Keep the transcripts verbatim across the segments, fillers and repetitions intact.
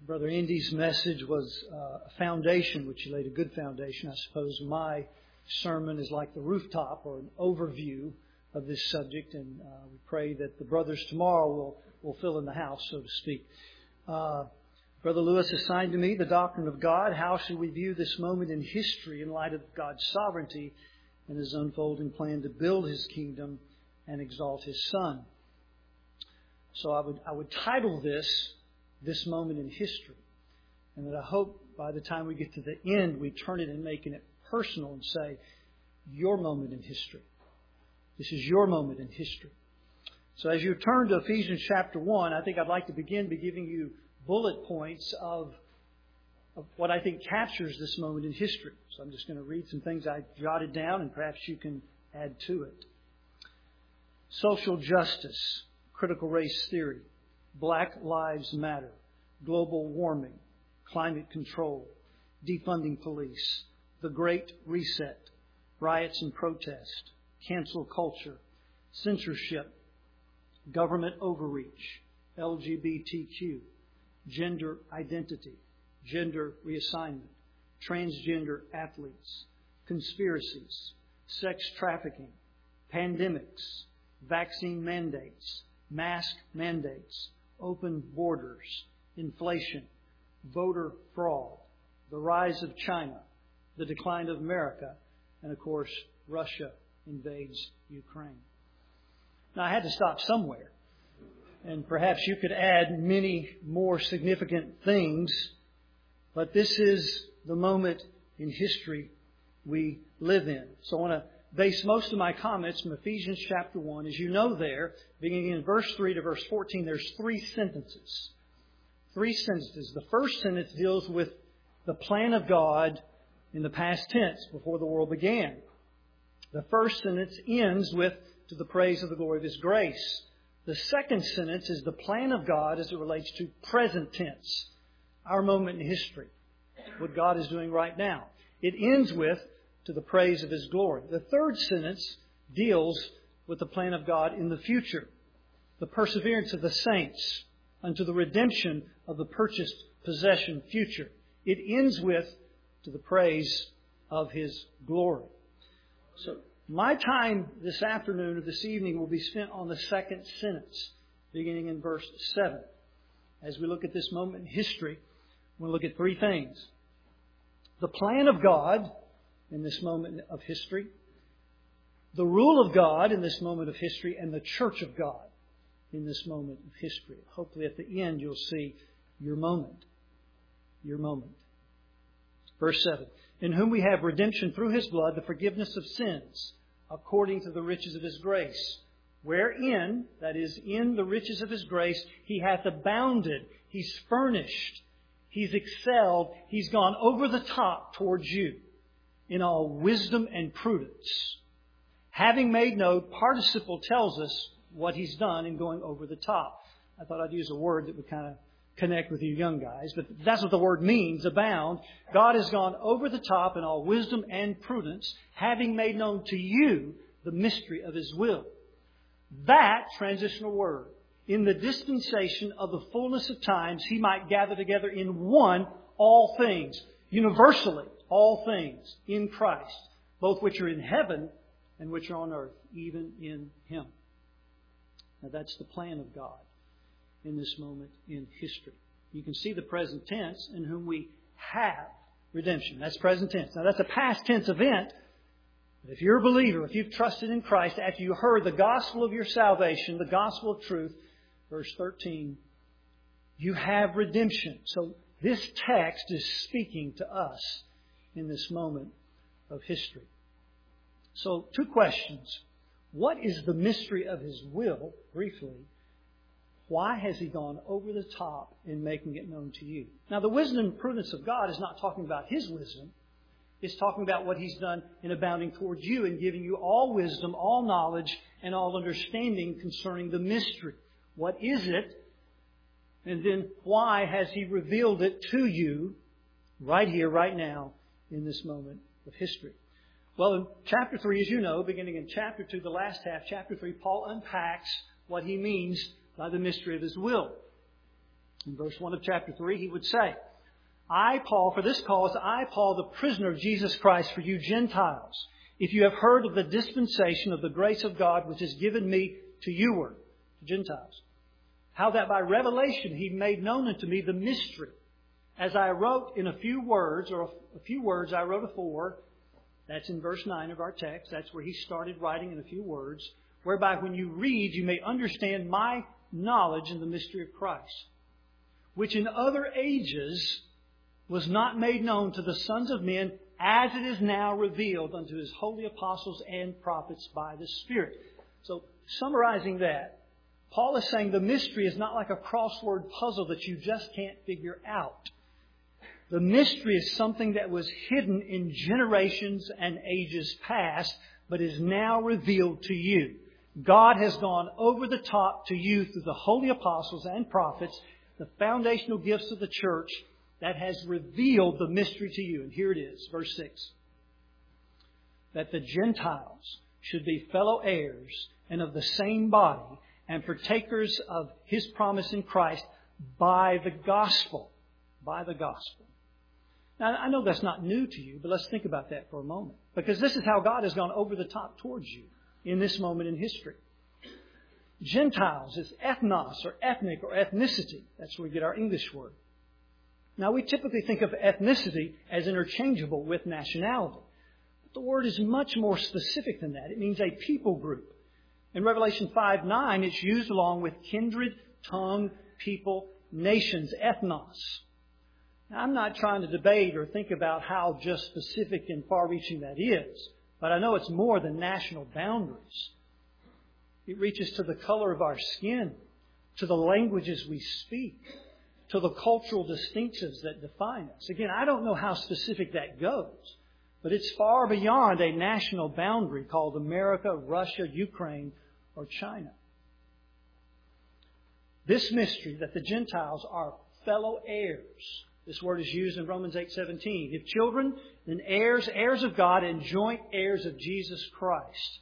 Brother Indy's message was uh, a foundation, which he laid a good foundation. I suppose my sermon is like the rooftop or an overview of this subject, and uh, we pray that the brothers tomorrow will, will fill in the house, so to speak. Uh, Brother Lewis assigned to me the doctrine of God. How should we view this moment in history in light of God's sovereignty and His unfolding plan to build His kingdom and exalt His Son? So I would I would title this, This Moment in History. And that I hope by the time we get to the end, we turn it and making it personal and say, your moment in history. This is your moment in history. So as you turn to Ephesians chapter one, I think I'd like to begin by giving you bullet points of, of what I think captures this moment in history. So I'm just going to read some things I jotted down, and perhaps you can add to it. Social justice, critical race theory, Black Lives Matter, global warming, climate control, defunding police, the Great Reset, riots and protest, cancel culture, censorship, government overreach, L G B T Q, gender identity, gender reassignment, transgender athletes, conspiracies, sex trafficking, pandemics, vaccine mandates, mask mandates, open borders, inflation, voter fraud, the rise of China, the decline of America, and of course, Russia invades Ukraine. Now, I had to stop somewhere. And perhaps you could add many more significant things. But this is the moment in history we live in. So I want to base most of my comments from Ephesians chapter one. As you know there, beginning in verse three to verse fourteen, there's three sentences. Three sentences. The first sentence deals with the plan of God in the past tense, before the world began. The first sentence ends with, to the praise of the glory of His grace. The second sentence is the plan of God as it relates to present tense, our moment in history, what God is doing right now. It ends with, to the praise of His glory. The third sentence deals with the plan of God in the future, the perseverance of the saints unto the redemption of the purchased possession future. It ends with, to the praise of His glory. So my time this afternoon or this evening will be spent on the second sentence, beginning in verse seven. As we look at this moment in history, we'll look at three things. The plan of God in this moment of history, the rule of God in this moment of history, and the church of God in this moment of history. Hopefully at the end you'll see your moment. Your moment. Verse seven. In whom we have redemption through His blood, the forgiveness of sins, according to the riches of His grace. Wherein, that is, in the riches of His grace, He hath abounded. He's furnished. He's excelled. He's gone over the top towards you in all wisdom and prudence. Having made known, participle tells us what He's done in going over the top. I thought I'd use a word that would kind of connect with you young guys, but that's what the word means, abound. God has gone over the top in all wisdom and prudence, having made known to you the mystery of His will. That transitional word, in the dispensation of the fullness of times, He might gather together in one all things, universally all things in Christ, both which are in heaven and which are on earth, even in Him. Now that's the plan of God in this moment in history. You can see the present tense, in whom we have redemption. That's present tense. Now that's a past tense event. But if you're a believer, if you've trusted in Christ, after you heard the gospel of your salvation, the gospel of truth, verse thirteen, you have redemption. So this text is speaking to us in this moment of history. So two questions. What is the mystery of His will, briefly? Why has He gone over the top in making it known to you? Now, the wisdom and prudence of God is not talking about His wisdom. It's talking about what He's done in abounding towards you and giving you all wisdom, all knowledge, and all understanding concerning the mystery. What is it? And then why has He revealed it to you right here, right now, in this moment of history? Well, in chapter three, as you know, beginning in chapter two, the last half, chapter three, Paul unpacks what he means by the mystery of His will. In verse one of chapter three, he would say, I, Paul, for this cause, I, Paul, the prisoner of Jesus Christ, for you Gentiles, if you have heard of the dispensation of the grace of God which is given me to youward, Gentiles, how that by revelation he made known unto me the mystery, as I wrote in a few words, or a few words I wrote afore. That's in verse nine of our text. That's where he started writing in a few words, whereby when you read, you may understand my knowledge in the mystery of Christ, which in other ages was not made known to the sons of men, as it is now revealed unto His holy apostles and prophets by the Spirit. So, summarizing that, Paul is saying the mystery is not like a crossword puzzle that you just can't figure out. The mystery is something that was hidden in generations and ages past, but is now revealed to you. God has gone over the top to you through the holy apostles and prophets, the foundational gifts of the church, that has revealed the mystery to you. And here it is, verse six. That the Gentiles should be fellow heirs and of the same body and partakers of His promise in Christ by the gospel. By the gospel. Now, I know that's not new to you, but let's think about that for a moment. Because this is how God has gone over the top towards you in this moment in history. Gentiles is ethnos or ethnic or ethnicity. That's where we get our English word. Now, we typically think of ethnicity as interchangeable with nationality. But the word is much more specific than that. It means a people group. In Revelation five nine, it's used along with kindred, tongue, people, nations, ethnos. Now, I'm not trying to debate or think about how just specific and far-reaching that is, but I know it's more than national boundaries. It reaches to the color of our skin, to the languages we speak, to the cultural distinctives that define us. Again, I don't know how specific that goes, but it's far beyond a national boundary called America, Russia, Ukraine, or China. This mystery that the Gentiles are fellow heirs. This word is used in Romans eight seventeen. If children, then heirs, heirs of God, and joint heirs of Jesus Christ.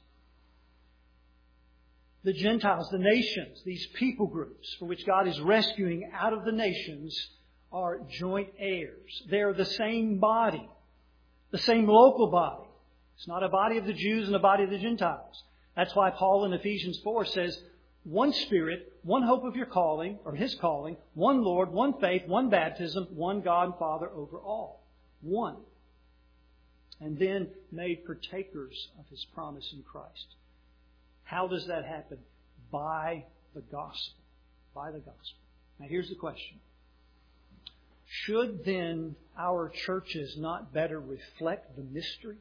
The Gentiles, the nations, these people groups for which God is rescuing out of the nations are joint heirs. They're the same body, the same local body. It's not a body of the Jews and a body of the Gentiles. That's why Paul in Ephesians four says, one Spirit, one hope of your calling, or His calling, one Lord, one faith, one baptism, one God and Father over all. One. And then made partakers of His promise in Christ. How does that happen? By the gospel. By the gospel. Now here's the question. Should then our churches not better reflect the mystery?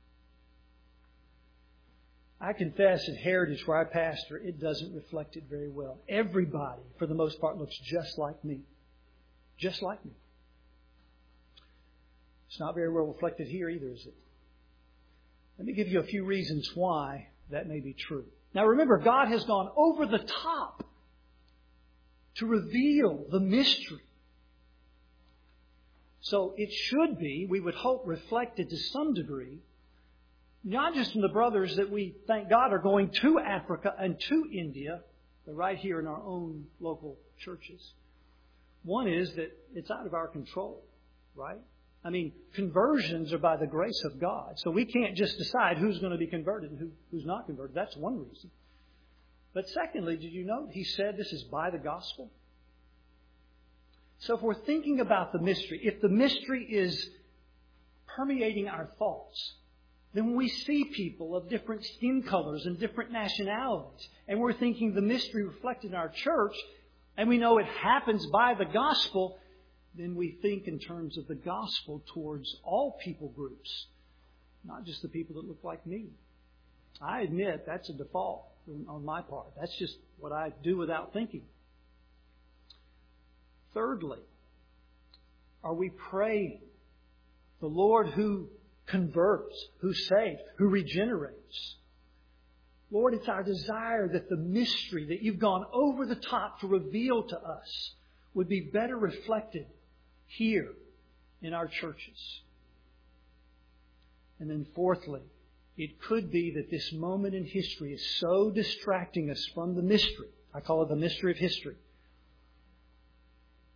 I confess at Heritage, where I pastor, it doesn't reflect it very well. Everybody, for the most part, looks just like me. Just like me. It's not very well reflected here either, is it? Let me give you a few reasons why that may be true. Now remember, God has gone over the top to reveal the mystery. So it should be, we would hope, reflected to some degree, not just from the brothers that we, thank God, are going to Africa and to India, but right here in our own local churches. One is that it's out of our control, right? I mean, conversions are by the grace of God. So we can't just decide who's going to be converted and who, who's not converted. That's one reason. But secondly, did you note he said this is by the gospel? So if we're thinking about the mystery, if the mystery is permeating our thoughts, then when we see people of different skin colors and different nationalities, and we're thinking the mystery reflected in our church, and we know it happens by the gospel, then we think in terms of the gospel towards all people groups, not just the people that look like me. I admit that's a default on my part. That's just what I do without thinking. Thirdly, are we praying the Lord who converts, who saves, who regenerates? Lord, it's our desire that the mystery that you've gone over the top to reveal to us would be better reflected here in our churches. And then fourthly, it could be that this moment in history is so distracting us from the mystery. I call it the mystery of history.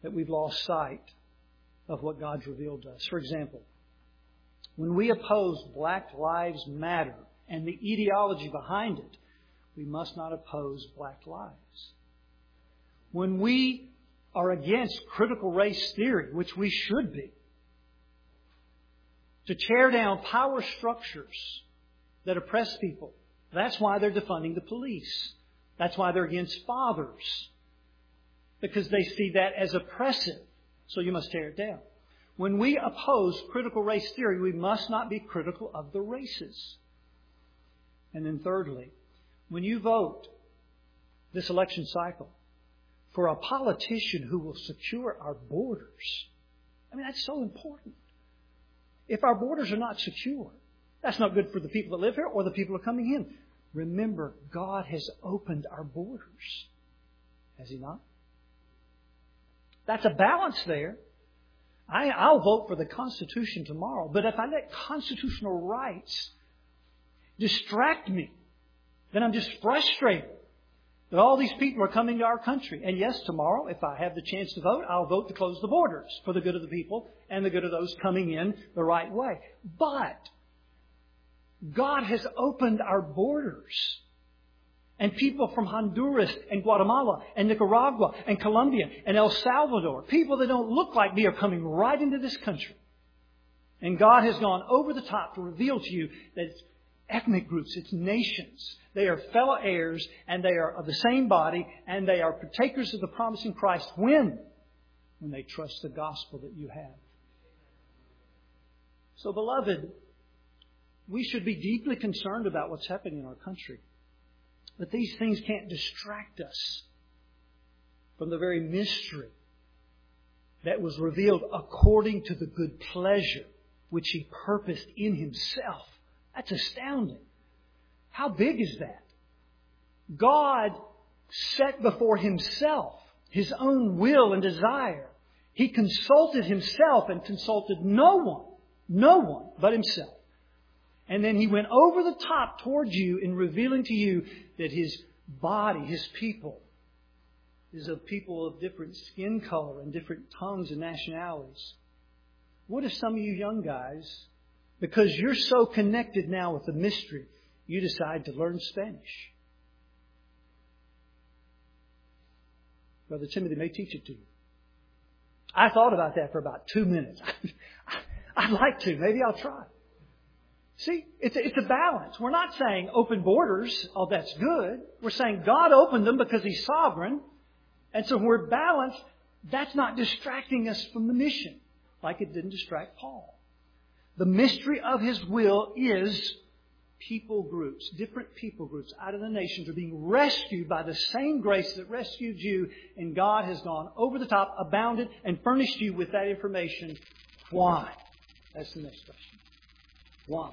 that we've lost sight of what God's revealed to us. For example, when we oppose Black Lives Matter and the ideology behind it, we must not oppose black lives. When we are against critical race theory, which we should be, to tear down power structures that oppress people, that's why they're defunding the police. That's why they're against fathers. Because they see that as oppressive. So you must tear it down. When we oppose critical race theory, we must not be critical of the races. And then thirdly, when you vote this election cycle for a politician who will secure our borders, I mean, that's so important. If our borders are not secure, that's not good for the people that live here or the people who are coming in. Remember, God has opened our borders. Has He not? That's a balance there. I, I'll vote for the Constitution tomorrow, but if I let constitutional rights distract me, then I'm just frustrated that all these people are coming to our country. And yes, tomorrow, if I have the chance to vote, I'll vote to close the borders for the good of the people and the good of those coming in the right way. But God has opened our borders. And people from Honduras and Guatemala and Nicaragua and Colombia and El Salvador, people that don't look like me, are coming right into this country. And God has gone over the top to reveal to you that it's ethnic groups, it's nations. They are fellow heirs and they are of the same body and they are partakers of the promise in Christ. When? When they trust the gospel that you have. So, beloved, we should be deeply concerned about what's happening in our country. But these things can't distract us from the very mystery that was revealed according to the good pleasure which He purposed in Himself. That's astounding. How big is that? God set before Himself His own will and desire. He consulted Himself and consulted no one, no one but Himself. And then He went over the top towards you in revealing to you that His body, His people, is of people of different skin color and different tongues and nationalities. What if some of you young guys, because you're so connected now with the mystery, you decide to learn Spanish? Brother Timothy may teach it to you. I thought about that for about two minutes. I'd like to. Maybe I'll try. See, it's a, it's a balance. We're not saying open borders, oh, that's good. We're saying God opened them because He's sovereign. And so when we're balanced, that's not distracting us from the mission, like it didn't distract Paul. The mystery of His will is people groups, different people groups out of the nations are being rescued by the same grace that rescued you. And God has gone over the top, abounded, and furnished you with that information. Why? That's the next question. Why?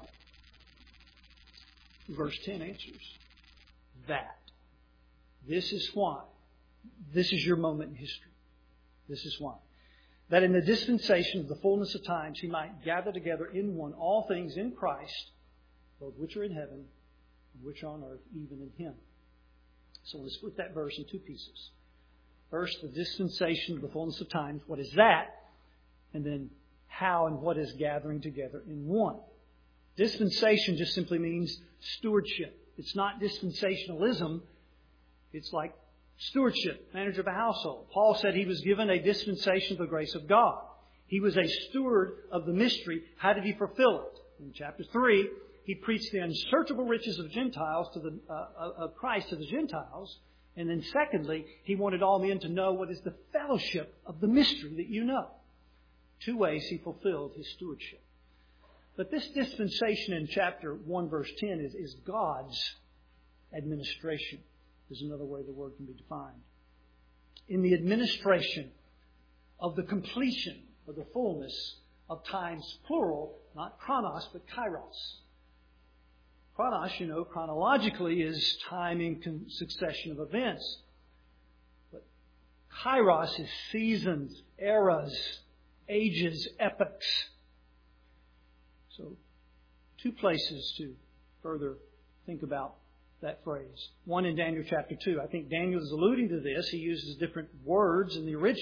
Verse ten answers that. This is why. This is your moment in history. This is why. That in the dispensation of the fullness of times He might gather together in one all things in Christ, both which are in heaven and which are on earth, even in Him. So let's split that verse in two pieces. First, the dispensation of the fullness of times. What is that? And then how and what is gathering together in one. Dispensation just simply means stewardship. It's not dispensationalism. It's like stewardship, manager of a household. Paul said he was given a dispensation of the grace of God. He was a steward of the mystery. How did he fulfill it? In chapter three, he preached the unsearchable riches of Gentiles to the uh, of Christ to the Gentiles. And then secondly, he wanted all men to know what is the fellowship of the mystery that you know. Two ways he fulfilled his stewardship. But this dispensation in chapter one, verse ten is, is God's administration. Is another way the word can be defined. In the administration of the completion of the fullness of times, plural, not chronos, but kairos. Chronos, you know, chronologically is time in succession of events. But kairos is seasons, eras, ages, epochs. So, two places to further think about that phrase. One in Daniel chapter two. I think Daniel is alluding to this. He uses different words in the original,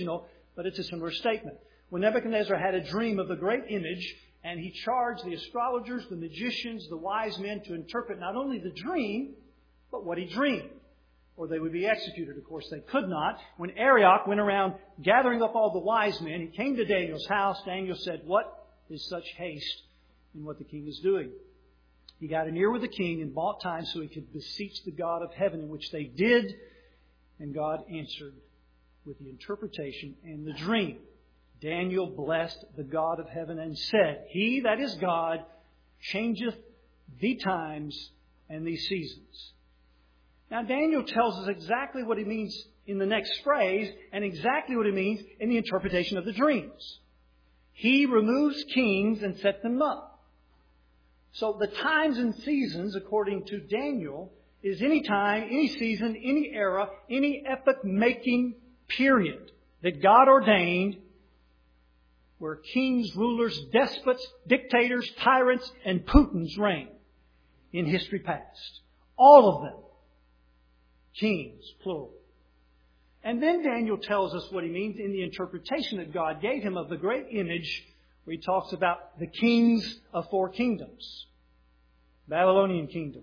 but it's a similar statement. When Nebuchadnezzar had a dream of the great image, and he charged the astrologers, the magicians, the wise men to interpret not only the dream, but what he dreamed, or they would be executed. Of course, they could not. When Arioch went around gathering up all the wise men, he came to Daniel's house. Daniel said, "What is such haste in what the king is doing?" He got an ear with the king and bought time so he could beseech the God of heaven, in which they did. And God answered with the interpretation and the dream. Daniel blessed the God of heaven and said, "He, that is God, changeth the times and the seasons." Now, Daniel tells us exactly what he means in the next phrase and exactly what he means in the interpretation of the dreams. He removes kings and sets them up. So the times and seasons, according to Daniel, is any time, any season, any era, any epoch-making period that God ordained where kings, rulers, despots, dictators, tyrants, and Putins reign in history past. All of them. Kings, plural. And then Daniel tells us what he means in the interpretation that God gave him of the great image, where he talks about the kings of four kingdoms. Babylonian kingdom,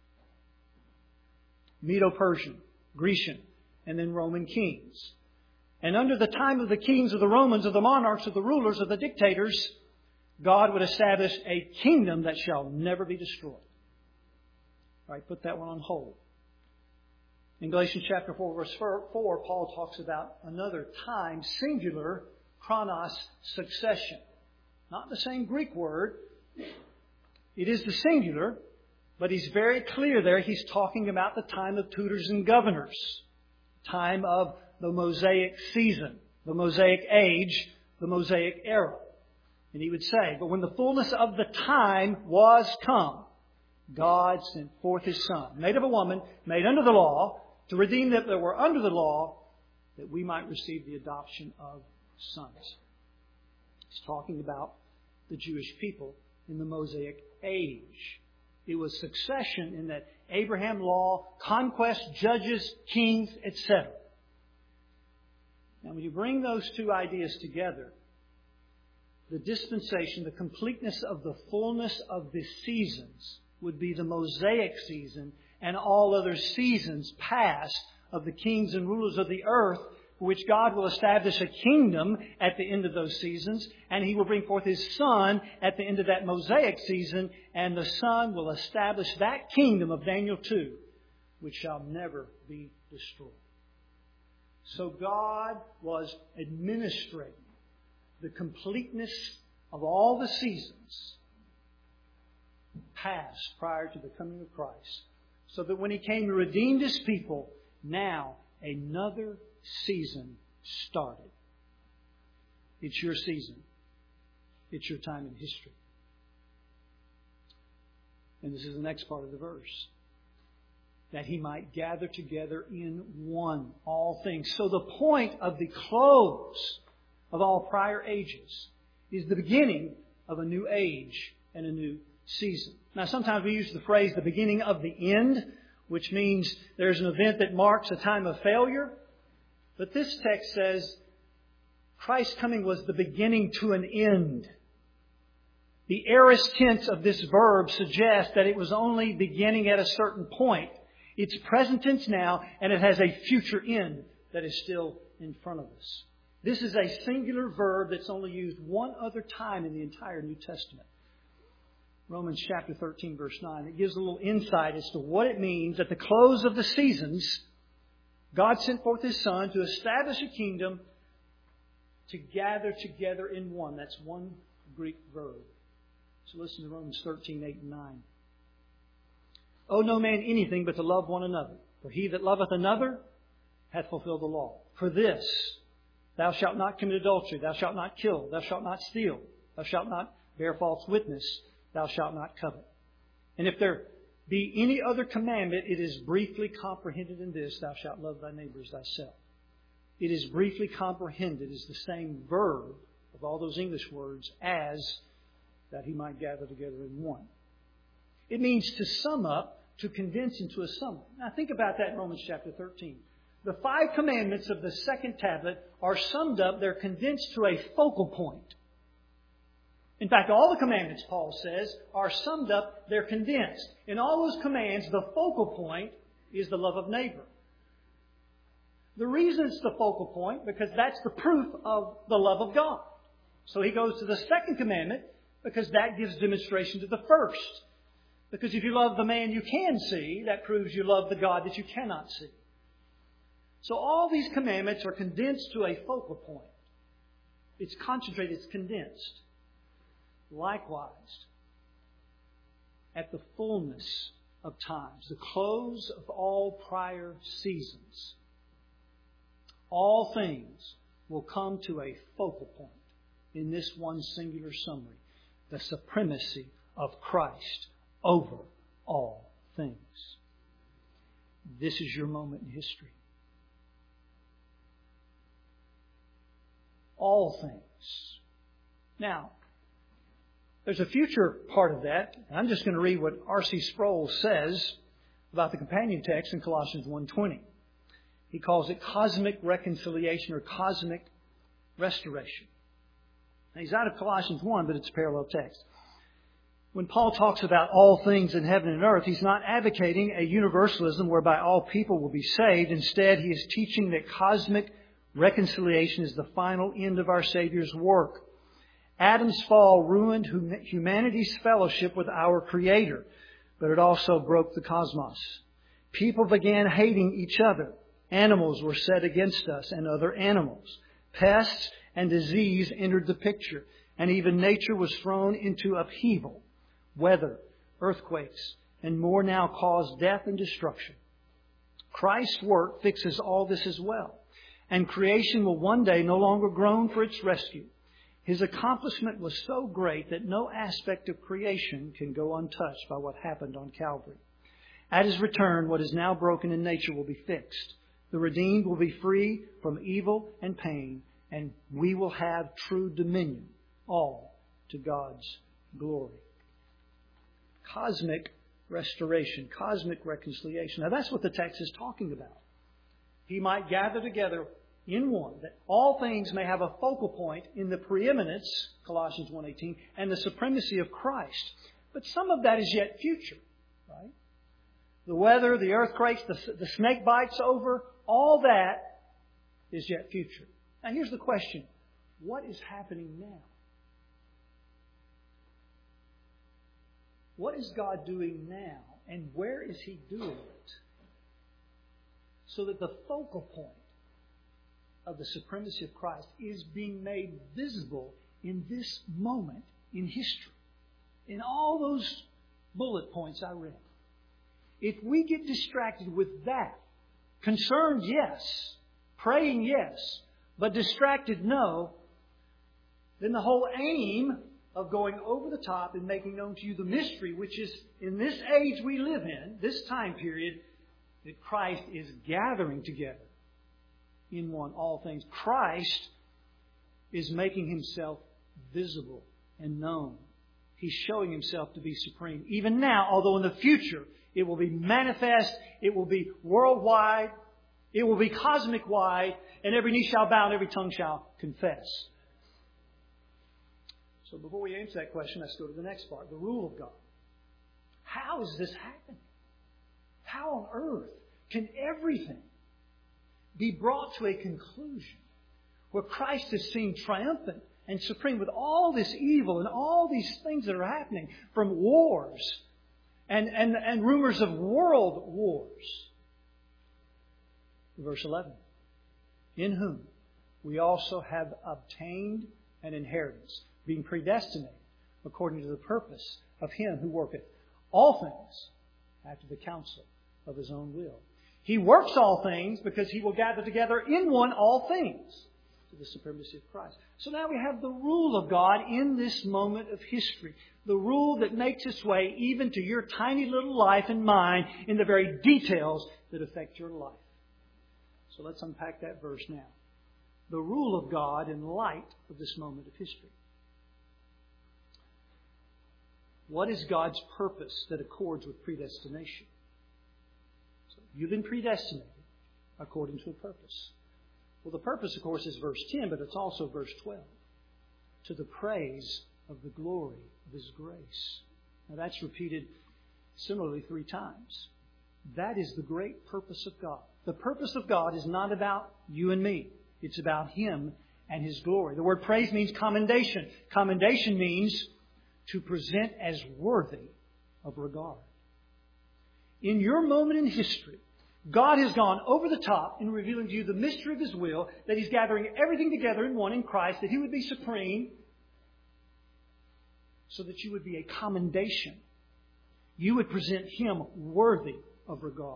Medo-Persian, Grecian, and then Roman kings. And under the time of the kings of the Romans, of the monarchs, of the rulers, of the dictators, God would establish a kingdom that shall never be destroyed. All right, put that one on hold. In Galatians chapter four, verse four, Paul talks about another time, singular, chronos, succession. Not the same Greek word. It is the singular, but he's very clear there. He's talking about the time of tutors and governors. Time of the Mosaic season, the Mosaic age, the Mosaic era. And he would say, "But when the fullness of the time was come, God sent forth His Son, made of a woman, made under the law, to redeem them that were under the law, that we might receive the adoption of sons." He's talking about the Jewish people in the Mosaic age. It was succession in that Abraham law, conquest, judges, kings, et cetera. Now, when you bring those two ideas together, the dispensation, the completeness of the fullness of the seasons would be the Mosaic season and all other seasons past of the kings and rulers of the earth, for which God will establish a kingdom at the end of those seasons, and He will bring forth His Son at the end of that Mosaic season, and the Son will establish that kingdom of Daniel two, which shall never be destroyed. So God was administrating the completeness of all the seasons past prior to the coming of Christ, so that when He came and redeemed His people, now another season started. It's your season. It's your time in history. And this is the next part of the verse. That He might gather together in one all things. So the point of the close of all prior ages is the beginning of a new age and a new season. Now, sometimes we use the phrase the beginning of the end, which means there's an event that marks a time of failure. But this text says Christ's coming was the beginning to an end. The aorist tense of this verb suggests that it was only beginning at a certain point. It's present tense now, and it has a future end that is still in front of us. This is a singular verb that's only used one other time in the entire New Testament. Romans chapter thirteen, verse nine. It gives a little insight as to what it means at the close of the seasons. God sent forth His Son to establish a kingdom, to gather together in one. That's one Greek verb. So listen to Romans thirteen, eight and nine. "Owe no man anything but to love one another. For he that loveth another hath fulfilled the law. For this, thou shalt not commit adultery, thou shalt not kill, thou shalt not steal, thou shalt not bear false witness, thou shalt not covet. And if there be any other commandment, it is briefly comprehended in this, thou shalt love thy neighbor as thyself." It is briefly comprehended is the same verb of all those English words as that He might gather together in one. It means to sum up, to condense into a sum. Now think about that in Romans chapter thirteen. The five commandments of the second tablet are summed up, they're condensed to a focal point. In fact, all the commandments, Paul says, are summed up, they're condensed. In all those commands, the focal point is the love of neighbor. The reason it's the focal point, because that's the proof of the love of God. So he goes to the second commandment, because that gives demonstration to the first. Because if you love the man you can see, that proves you love the God that you cannot see. So all these commandments are condensed to a focal point. It's concentrated, it's condensed. Likewise, at the fullness of times, the close of all prior seasons, all things will come to a focal point in this one singular summary: the supremacy of Christ over all things. This is your moment in history. All things. Now, there's a future part of that. I'm just going to read what R C Sproul says about the companion text in Colossians one twenty. He calls it cosmic reconciliation or cosmic restoration. Now, he's out of Colossians one, but it's a parallel text. When Paul talks about all things in heaven and earth, he's not advocating a universalism whereby all people will be saved. Instead, he is teaching that cosmic reconciliation is the final end of our Savior's work. Adam's fall ruined humanity's fellowship with our Creator, but it also broke the cosmos. People began hating each other. Animals were set against us and other animals. Pests and disease entered the picture, and even nature was thrown into upheaval. Weather, earthquakes, and more now cause death and destruction. Christ's work fixes all this as well, and creation will one day no longer groan for its rescue. His accomplishment was so great that no aspect of creation can go untouched by what happened on Calvary. At His return, what is now broken in nature will be fixed. The redeemed will be free from evil and pain, and we will have true dominion, all to God's glory. Cosmic restoration, cosmic reconciliation. Now that's what the text is talking about. He might gather together in one, that all things may have a focal point in the preeminence, Colossians one eighteen, and the supremacy of Christ. But some of that is yet future, right? The weather, the earthquakes, the, the snake bites over, all that is yet future. Now here's the question. What is happening now? What is God doing now? And where is He doing it? So that the focal point of the supremacy of Christ is being made visible in this moment in history. In all those bullet points I read. If we get distracted with that, concerned, yes, praying, yes, but distracted, no, then the whole aim of going over the top and making known to you the mystery, which is in this age we live in, this time period, that Christ is gathering together in one all things. Christ is making Himself visible and known. He's showing Himself to be supreme. Even now, although in the future it will be manifest, it will be worldwide, it will be cosmic-wide, and every knee shall bow and every tongue shall confess. So before we answer that question, let's go to the next part, the rule of God. How is this happening? How on earth can everything be brought to a conclusion where Christ is seen triumphant and supreme with all this evil and all these things that are happening, from wars and, and, and rumors of world wars? Verse eleven. In whom we also have obtained an inheritance, being predestinated according to the purpose of Him who worketh all things after the counsel of His own will. He works all things because He will gather together in one all things to the supremacy of Christ. So now we have the rule of God in this moment of history. The rule that makes its way even to your tiny little life and mine in the very details that affect your life. So let's unpack that verse now. The rule of God in light of this moment of history. What is God's purpose that accords with predestination? So you've been predestinated. according to a purpose. Well, the purpose, of course, is verse ten, but it's also verse twelve. To the praise of the glory of His grace. Now that's repeated similarly three times. That is the great purpose of God. The purpose of God is not about you and me. It's about Him and His glory. The word praise means commendation. Commendation means to present as worthy of regard. In your moment in history, God has gone over the top in revealing to you the mystery of His will, that He's gathering everything together in one in Christ, that He would be supreme, so that you would be a commendation. You would present Him worthy of regard.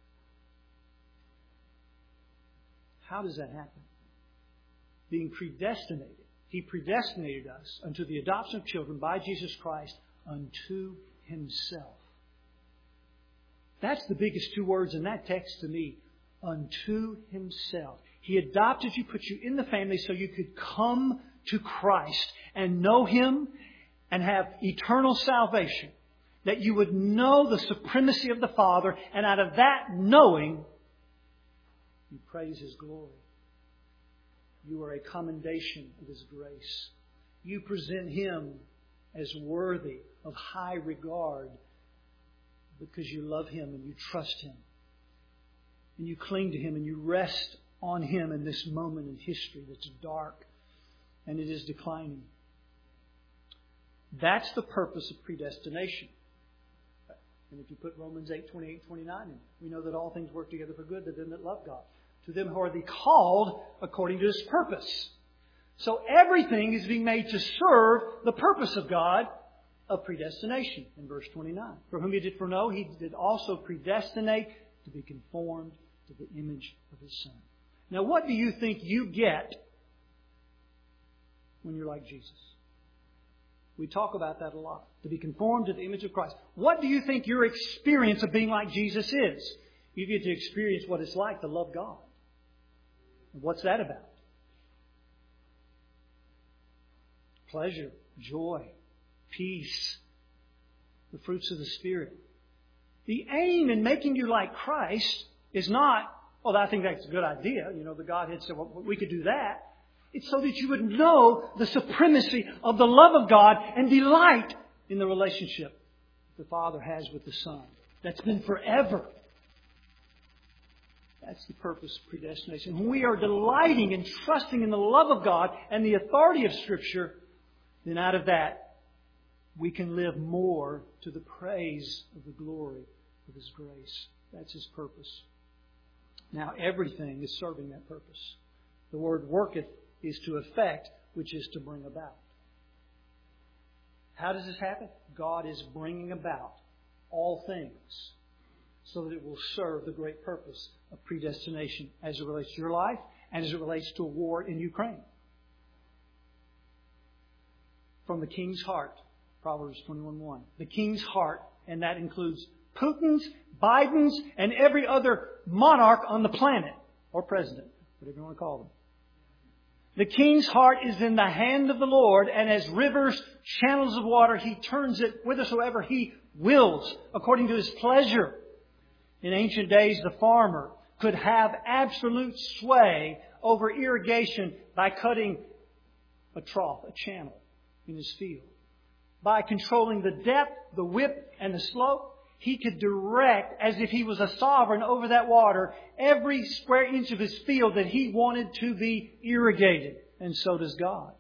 How does that happen? Being predestinated. He predestinated us unto the adoption of children by Jesus Christ unto Himself. That's the biggest two words in that text to me. Unto Himself. He adopted you, put you in the family so you could come to Christ and know Him and have eternal salvation. That you would know the supremacy of the Father, and out of that knowing, you praise His glory. You are a commendation of His grace. You present Him as worthy of high regard because you love Him and you trust Him. And you cling to Him and you rest on Him in this moment in history that's dark and it is declining. That's the purpose of predestination. And if you put Romans eight, twenty-eight, twenty-nine in, we know that all things work together for good to them that love God. To them who are the called according to His purpose. So everything is being made to serve the purpose of God of predestination in verse twenty-nine. For whom He did foreknow, He did also predestinate to be conformed to the image of His Son. Now what do you think you get when you're like Jesus? We talk about that a lot. To be conformed to the image of Christ. What do you think your experience of being like Jesus is? You get to experience what it's like to love God. And what's that about? Pleasure, joy, peace, the fruits of the Spirit. The aim in making you like Christ is not, well, I think that's a good idea. You know, the Godhead said, well, we could do that. It's so that you would know the supremacy of the love of God and delight in the relationship the Father has with the Son. That's been forever. That's the purpose of predestination. When we are delighting and trusting in the love of God and the authority of Scripture, then out of that, we can live more to the praise of the glory of His grace. That's His purpose. Now, everything is serving that purpose. The word worketh is to effect, which is to bring about. How does this happen? God is bringing about all things so that it will serve the great purpose of predestination as it relates to your life and as it relates to a war in Ukraine. From the king's heart, Proverbs twenty-one one. The king's heart, and that includes Putin's, Biden's, and every other monarch on the planet, or president, whatever you want to call them. The king's heart is in the hand of the Lord, and as rivers, channels of water, He turns it whithersoever He wills, according to His pleasure. In ancient days, the farmer could have absolute sway over irrigation by cutting a trough, a channel in his field. By controlling the depth, the width, and the slope, he could direct, as if he was a sovereign over that water, every square inch of his field that he wanted to be irrigated. And so does God.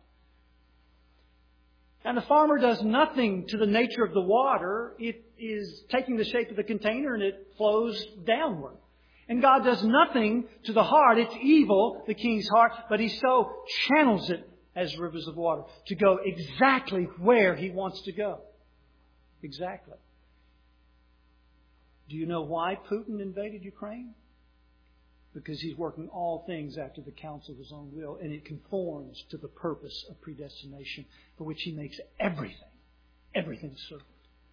And the farmer does nothing to the nature of the water. It is taking the shape of the container and it flows downward. And God does nothing to the heart. It's evil, the king's heart, but He so channels it as rivers of water to go exactly where He wants to go. Exactly. Do you know why Putin invaded Ukraine? Because he's working all things after the counsel of his own will, and it conforms to the purpose of predestination for which he makes everything, everything servant.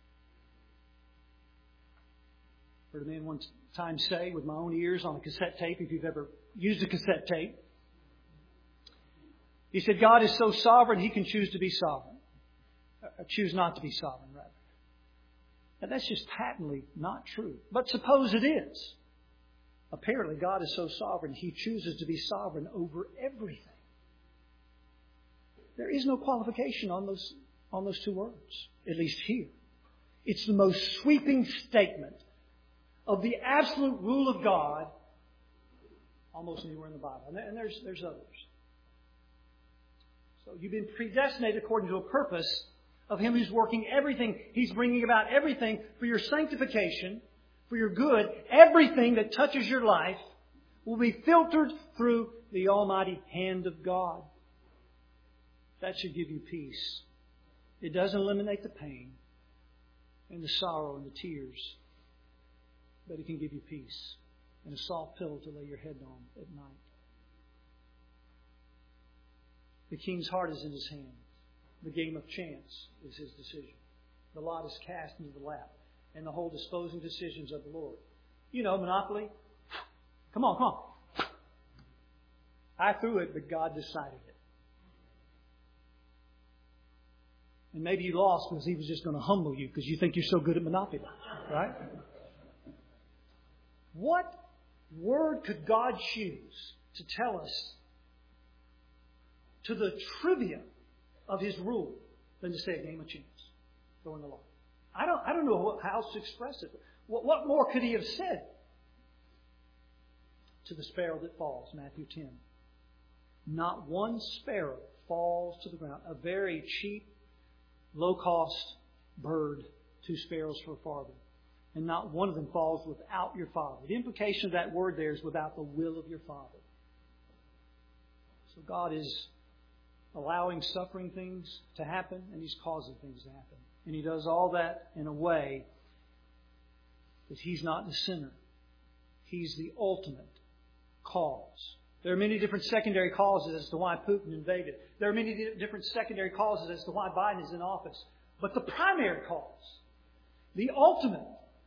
Heard a man one time say with my own ears on a cassette tape, if you've ever used a cassette tape, he said, God is so sovereign, He can choose to be sovereign. Or choose not to be sovereign, rather. Now, that's just patently not true. But suppose it is. Apparently, God is so sovereign, He chooses to be sovereign over everything. There is no qualification on those, on those two words, at least here. It's the most sweeping statement of the absolute rule of God almost anywhere in the Bible. And there's, there's others. So you've been predestinated according to a purpose of Him who's working everything. He's bringing about everything for your sanctification, for your good. Everything that touches your life will be filtered through the almighty hand of God. That should give you peace. It doesn't eliminate the pain and the sorrow and the tears, but it can give you peace and a soft pillow to lay your head on at night. The king's heart is in his hand. The game of chance is his decision. The lot is cast into the lap, and the whole disposing decisions of the Lord. You know, Monopoly. Come on, come on. I threw it, but God decided it. And maybe you lost because He was just going to humble you because you think you're so good at Monopoly. Right? What word could God choose to tell us to the trivia of His rule than to say a game of chance? Throwing the lot. I don't, I don't know what, how else to express it. What, what more could He have said? To the sparrow that falls, Matthew ten. Not one sparrow falls to the ground. A very cheap, low-cost bird, two sparrows for a farthing. And not one of them falls without your Father. The implication of that word there is without the will of your Father. So God is allowing suffering things to happen, and He's causing things to happen. And He does all that in a way that He's not the center. He's the ultimate cause. There are many different secondary causes as to why Putin invaded. There are many different secondary causes as to why Biden is in office. But the primary cause, the ultimate,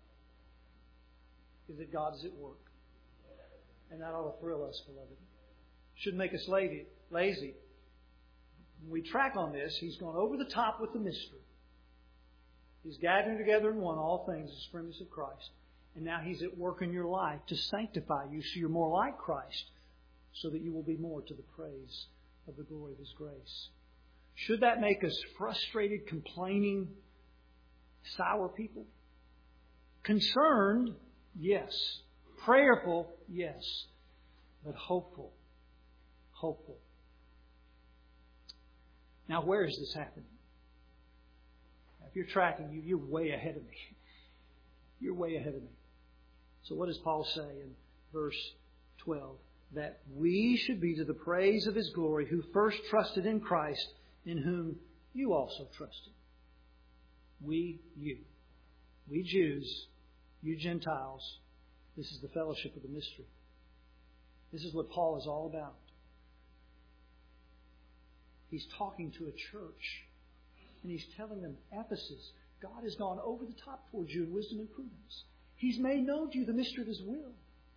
is that God is at work. And that ought to thrill us, beloved. Shouldn't make us lazy. When we track on this, He's gone over the top with the mystery. He's gathering together in one all things, the supremacy of Christ. And now He's at work in your life to sanctify you so you're more like Christ, so that you will be more to the praise of the glory of His grace. Should that make us frustrated, complaining, sour people? Concerned, yes. Prayerful, yes. But hopeful. Hopeful. Now, where is this happening? If you're tracking, you, you're way ahead of me. You're way ahead of me. So what does Paul say in verse twelve? That we should be to the praise of His glory, who first trusted in Christ, in whom you also trusted. We, you. We Jews, you Gentiles. This is the fellowship of the mystery. This is what Paul is all about. He's talking to a church, and he's telling them, Ephesus, God has gone over the top towards you in wisdom and prudence. He's made known to you the mystery of His will.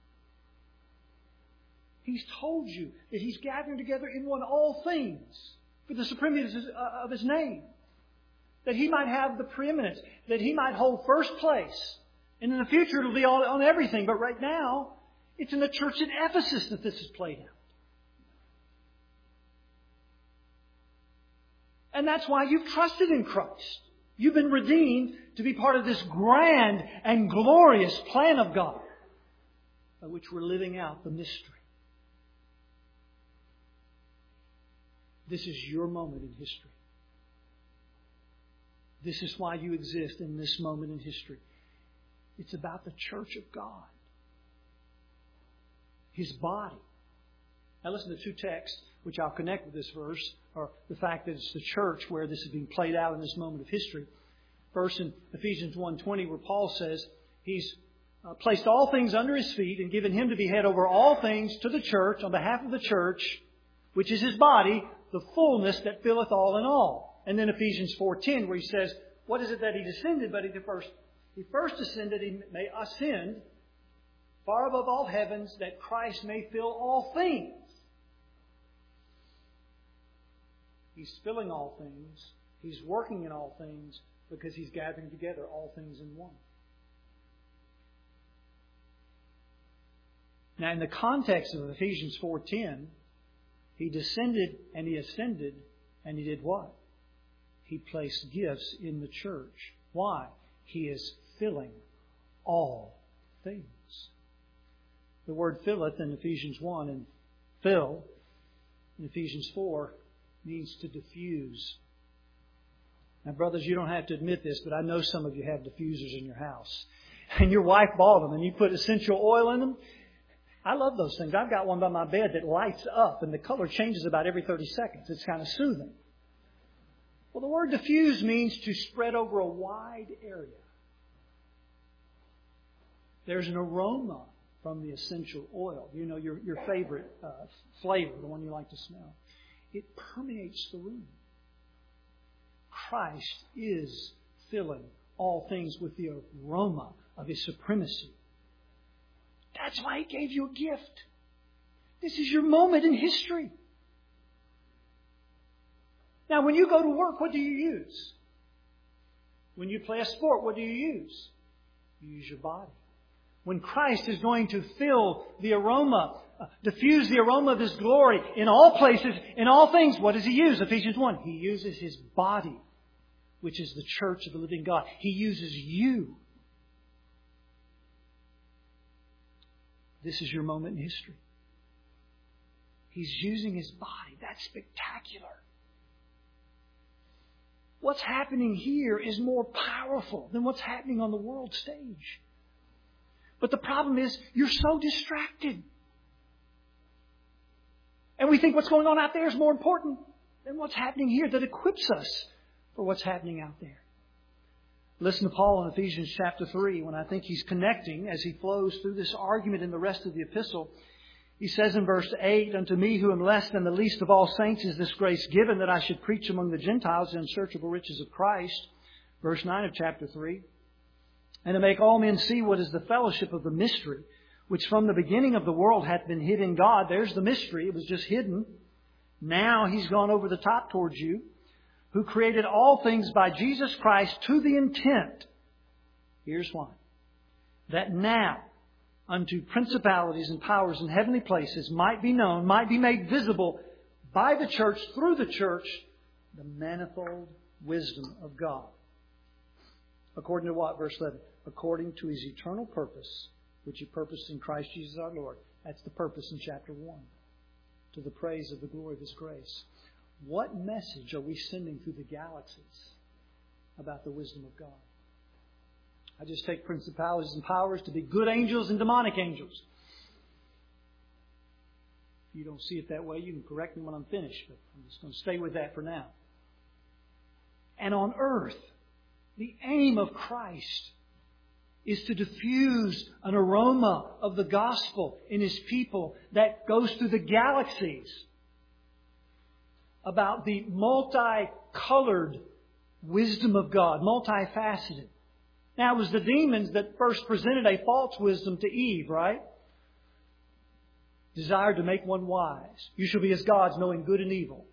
He's told you that He's gathering together in one all things for the supremacy of His name. That He might have the preeminence. That He might hold first place. And in the future it'll be on, on everything. But right now, it's in the church at Ephesus that this is played out. And that's why you've trusted in Christ. You've been redeemed to be part of this grand and glorious plan of God, by which we're living out the mystery. This is your moment in history. This is why you exist in this moment in history. It's about the church of God. His body. Now listen to two texts which I'll connect with this verse, or the fact that it's the church where this is being played out in this moment of history. First in Ephesians one twenty, where Paul says He's uh, placed all things under His feet and given Him to be head over all things to the church, on behalf of the church, which is His body, the fullness that filleth all in all. And then Ephesians four ten, where he says, what is it that He descended? But He first, he first ascended, He may ascend far above all heavens, that Christ may fill all things. He's filling all things. He's working in all things because He's gathering together all things in one. Now, in the context of Ephesians four ten, He descended and He ascended, and He did what? He placed gifts in the church. Why? He is filling all things. The word filleth in Ephesians one and fill in Ephesians four means to diffuse. Now, brothers, you don't have to admit this, but I know some of you have diffusers in your house. And your wife bought them, and you put essential oil in them. I love those things. I've got one by my bed that lights up, and the color changes about every thirty seconds. It's kind of soothing. Well, the word diffuse means to spread over a wide area. There's an aroma from the essential oil. You know, your, your favorite uh, flavor, the one you like to smell. It permeates the room. Christ is filling all things with the aroma of His supremacy. That's why He gave you a gift. This is your moment in history. Now, when you go to work, what do you use? When you play a sport, what do you use? You use your body. When Christ is going to fill the aroma, uh, diffuse the aroma of His glory in all places, in all things, what does He use? Ephesians one. He uses His body, which is the church of the living God. He uses you. This is your moment in history. He's using His body. That's spectacular. What's happening here is more powerful than what's happening on the world stage. But the problem is, you're so distracted. And we think what's going on out there is more important than what's happening here that equips us for what's happening out there. Listen to Paul in Ephesians chapter three when I think he's connecting as he flows through this argument in the rest of the epistle. He says in verse eight, "Unto me who am less than the least of all saints is this grace given, that I should preach among the Gentiles the unsearchable riches of Christ." Verse nine of chapter three. "And to make all men see what is the fellowship of the mystery, which from the beginning of the world hath been hid in God." There's the mystery. It was just hidden. Now He's gone over the top towards you. "Who created all things by Jesus Christ to the intent," here's why, "that now unto principalities and powers in heavenly places might be known, might be made visible by the church, through the church, the manifold wisdom of God." According to what? Verse eleven. "According to His eternal purpose, which He purposed in Christ Jesus our Lord." That's the purpose in chapter one. "To the praise of the glory of His grace." What message are we sending through the galaxies about the wisdom of God? I just take principalities and powers to be good angels and demonic angels. If you don't see it that way, you can correct me when I'm finished, but I'm just going to stay with that for now. And on earth, the aim of Christ is to diffuse an aroma of the gospel in His people that goes through the galaxies about the multicolored wisdom of God, multifaceted. Now, it was the demons that first presented a false wisdom to Eve, right? Desired to make one wise. "You shall be as gods, knowing good and evil."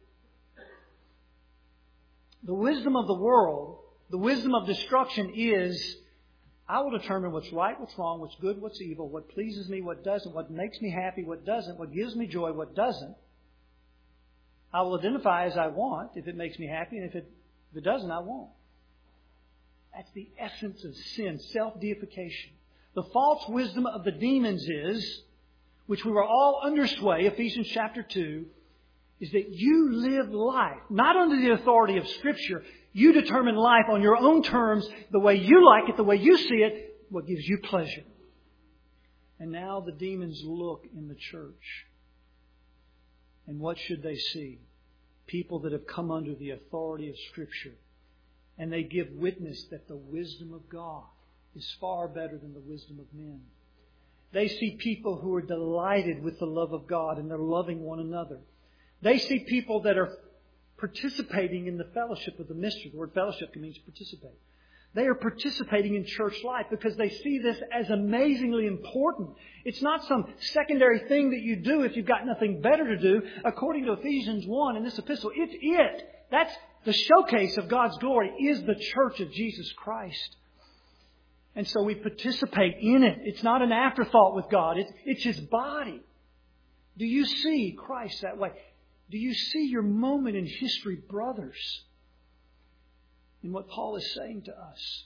The wisdom of the world, the wisdom of destruction is, I will determine what's right, what's wrong, what's good, what's evil, what pleases me, what doesn't, what makes me happy, what doesn't, what gives me joy, what doesn't. I will identify as I want if it makes me happy, and if it, if it doesn't, I won't. That's the essence of sin, self-deification. The false wisdom of the demons is, which we were all under sway, Ephesians chapter two, is that you live life, not under the authority of Scripture. You determine life on your own terms, the way you like it, the way you see it, what gives you pleasure. And now the demons look in the church. And what should they see? People that have come under the authority of Scripture. And they give witness that the wisdom of God is far better than the wisdom of men. They see people who are delighted with the love of God and they're loving one another. They see people that are participating in the fellowship of the mystery. The word fellowship means participate. They are participating in church life because they see this as amazingly important. It's not some secondary thing that you do if you've got nothing better to do. According to Ephesians one in this epistle, it's it. That's the showcase of God's glory is the church of Jesus Christ. And so we participate in it. It's not an afterthought with God. It's, it's His body. Do you see Christ that way? Do you see your moment in history, brothers, in what Paul is saying to us?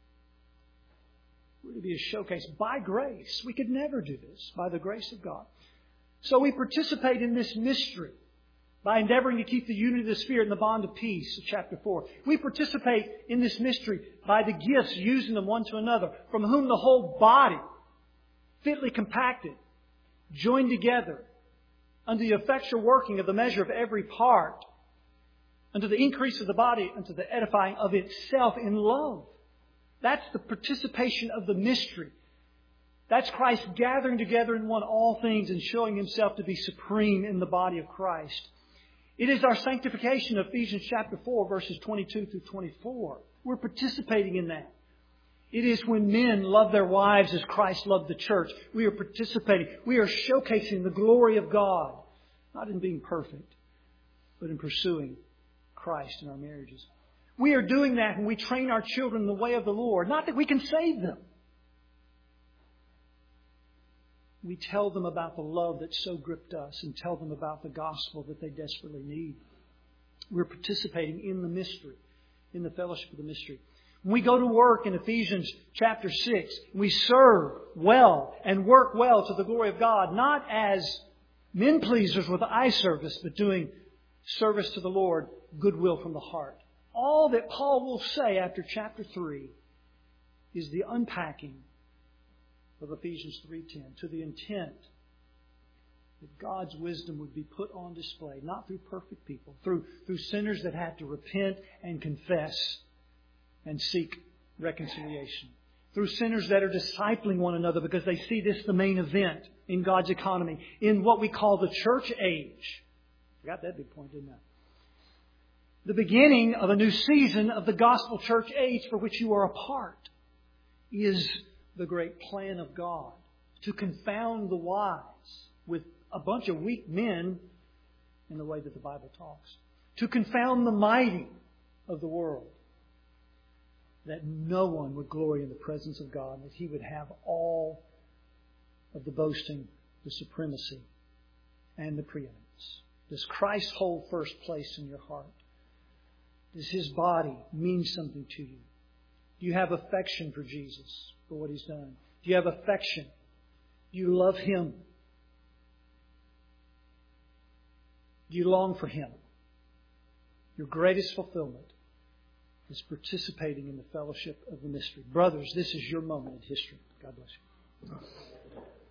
We're to be a showcase by grace. We could never do this by the grace of God. So we participate in this mystery by endeavoring to keep the unity of the Spirit and the bond of peace, chapter four. We participate in this mystery by the gifts, using them one to another, from whom the whole body, fitly compacted, joined together, unto the effectual working of the measure of every part, unto the increase of the body, unto the edifying of itself in love. That's the participation of the mystery. That's Christ gathering together in one all things and showing Himself to be supreme in the body of Christ. It is our sanctification, Ephesians chapter four, verses twenty-two through twenty-four. We're participating in that. It is when men love their wives as Christ loved the church. We are participating. We are showcasing the glory of God. Not in being perfect, but in pursuing Christ in our marriages. We are doing that when we train our children in the way of the Lord. Not that we can save them. We tell them about the love that so gripped us and tell them about the gospel that they desperately need. We're participating in the mystery, in the fellowship of the mystery. When we go to work in Ephesians chapter six, we serve well and work well to the glory of God, not as men pleasers with eye service, but doing service to the Lord, goodwill from the heart. All that Paul will say after chapter three is the unpacking of Ephesians three ten, to the intent that God's wisdom would be put on display, not through perfect people, through, through sinners that had to repent and confess and seek reconciliation, through sinners that are discipling one another because they see this the main event in God's economy, in what we call the church age. I got that big point, didn't I? The beginning of a new season of the gospel church age for which you are a part is the great plan of God to confound the wise with a bunch of weak men in the way that the Bible talks. To confound the mighty of the world. That no one would glory in the presence of God. That He would have all of the boasting, the supremacy, and the preeminence. Does Christ hold first place in your heart? Does His body mean something to you? Do you have affection for Jesus, for what He's done? Do you have affection? Do you love Him? Do you long for Him? Your greatest fulfillment is participating in the fellowship of the mystery. Brothers, this is your moment in history. God bless you.